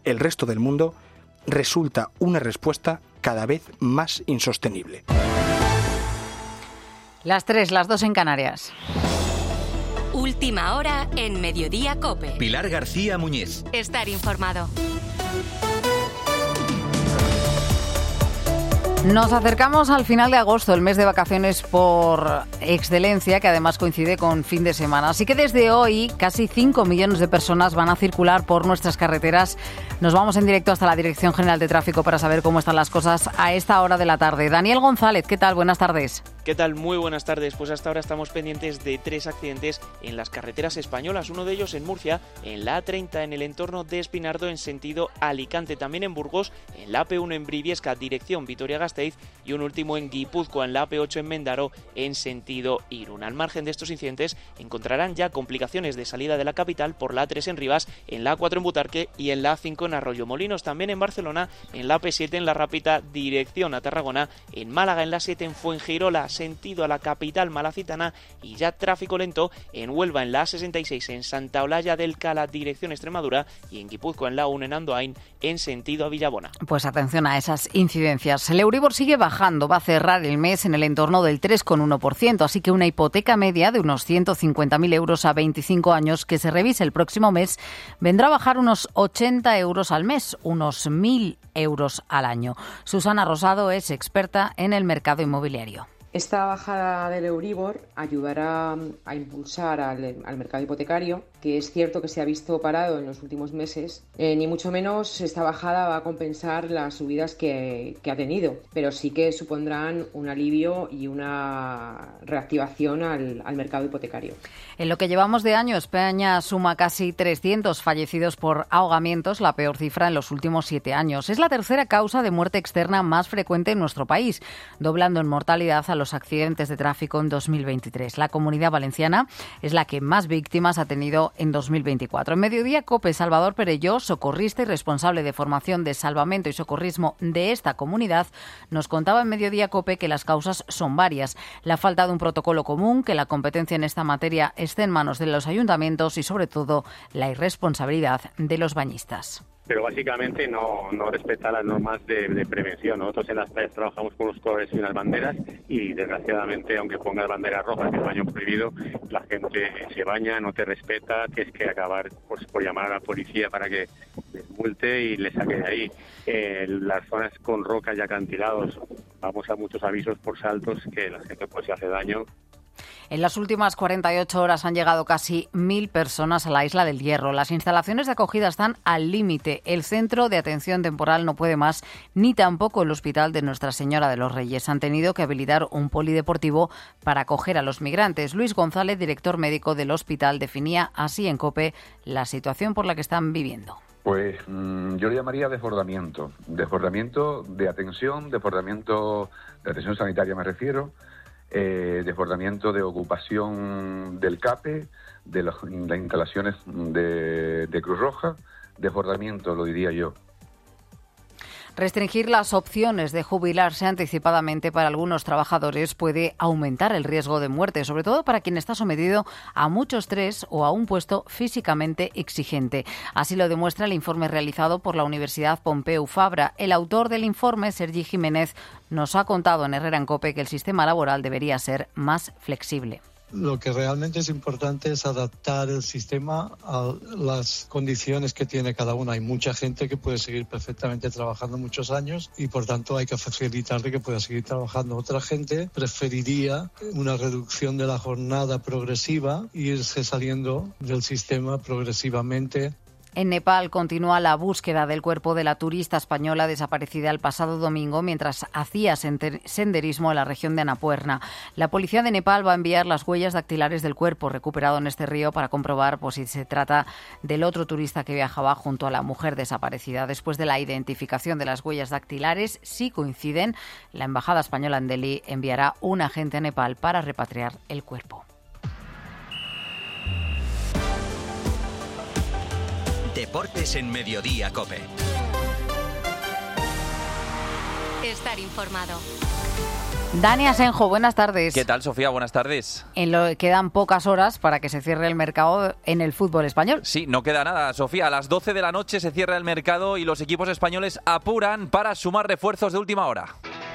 el resto del mundo, resulta una respuesta cada vez más insostenible. Las 3, las 2 en Canarias. Última hora en Mediodía COPE. Pilar García Muñiz. Estar informado. Nos acercamos al final de agosto, el mes de vacaciones por excelencia, que además coincide con fin de semana. Así que desde hoy casi 5 millones de personas van a circular por nuestras carreteras. Nos vamos en directo hasta la Dirección General de Tráfico para saber cómo están las cosas a esta hora de la tarde. Daniel González, ¿qué tal? Buenas tardes. ¿Qué tal? Muy buenas tardes. Pues hasta ahora estamos pendientes de 3 accidentes en las carreteras españolas. Uno de ellos en Murcia, en la A30, en el entorno de Espinardo, en sentido Alicante. También en Burgos, en la AP1 en Briviesca, dirección Vitoria-Gasteiz. Y un último en Guipúzcoa, en la AP8 en Mendaro, en sentido Irún. Al margen de estos incidentes, encontrarán ya complicaciones de salida de la capital por la A3 en Rivas, en la A4 en Butarque y en la A5 en Arroyomolinos. También en Barcelona, en la AP7 en La Rápita, dirección a Tarragona. En Málaga, en la 7 en Fuengirola, sentido a la capital malacitana. Y ya tráfico lento en Huelva, en la A66 en Santa Olalla del Cala, dirección Extremadura. Y en Guipúzcoa, en la A1 en Andoain, en sentido a Villabona. Pues atención a esas incidencias. El Euribor sigue bajando, va a cerrar el mes en el entorno del 3,1%, así que una hipoteca media de unos 150.000 euros a 25 años que se revise el próximo mes vendrá a bajar unos 80 euros al mes, unos 1.000 euros al año. Susana Rosado es experta en el mercado inmobiliario. Esta bajada del Euribor ayudará a impulsar al mercado hipotecario, que es cierto que se ha visto parado en los últimos meses. Ni mucho menos esta bajada va a compensar las subidas que ha tenido, pero sí que supondrán un alivio y una reactivación al mercado hipotecario. En lo que llevamos de año, España suma casi 300 fallecidos por ahogamientos, la peor cifra en los últimos 7 años. Es la tercera causa de muerte externa más frecuente en nuestro país, doblando en mortalidad a los accidentes de tráfico en 2023. La Comunidad Valenciana es la que más víctimas ha tenido en 2024. En Mediodía COPE, Salvador Perelló, socorrista y responsable de formación de salvamento y socorrismo de esta comunidad, nos contaba en Mediodía COPE que las causas son varias. La falta de un protocolo común, que la competencia en esta materia esté en manos de los ayuntamientos y, sobre todo, la irresponsabilidad de los bañistas. Pero básicamente no respeta las normas de prevención. Nosotros en las playas trabajamos con los colores y unas banderas y desgraciadamente, aunque pongas banderas rojas, que es baño prohibido, la gente se baña, no te respeta, tienes que acabar por llamar a la policía para que les multe y les saque de ahí. Las zonas con rocas y acantilados, vamos a muchos avisos por saltos que la gente pues se hace daño. En las últimas 48 horas han llegado casi 1.000 personas a la Isla del Hierro. Las instalaciones de acogida están al límite. El Centro de Atención Temporal no puede más, ni tampoco el Hospital de Nuestra Señora de los Reyes. Han tenido que habilitar un polideportivo para acoger a los migrantes. Luis González, director médico del hospital, definía así en COPE la situación por la que están viviendo. Pues yo le llamaría desbordamiento de atención, desbordamiento de atención sanitaria me refiero, desbordamiento de ocupación del CAPE, de las instalaciones de Cruz Roja, desbordamiento, lo diría yo. Restringir las opciones de jubilarse anticipadamente para algunos trabajadores puede aumentar el riesgo de muerte, sobre todo para quien está sometido a mucho estrés o a un puesto físicamente exigente. Así lo demuestra el informe realizado por la Universidad Pompeu Fabra. El autor del informe, Sergi Jiménez, nos ha contado en Herrera en COPE que el sistema laboral debería ser más flexible. Lo que realmente es importante es adaptar el sistema a las condiciones que tiene cada uno. Hay mucha gente que puede seguir perfectamente trabajando muchos años y por tanto hay que facilitarle que pueda seguir trabajando. Otra gente preferiría una reducción de la jornada progresiva e irse saliendo del sistema progresivamente. En Nepal continúa la búsqueda del cuerpo de la turista española desaparecida el pasado domingo mientras hacía senderismo en la región de Annapurna. La policía de Nepal va a enviar las huellas dactilares del cuerpo recuperado en este río para comprobar si se trata del otro turista que viajaba junto a la mujer desaparecida. Después de la identificación de las huellas dactilares, si coinciden, la embajada española en Delhi enviará un agente a Nepal para repatriar el cuerpo. Deportes en Mediodía COPE. estar informado. Dani Asenjo, buenas tardes. ¿Qué tal, Sofía? Buenas tardes. Quedan pocas horas para que se cierre el mercado en el fútbol español. Sí, no queda nada, Sofía. A las 12 de la noche se cierra el mercado y los equipos españoles apuran para sumar refuerzos de última hora.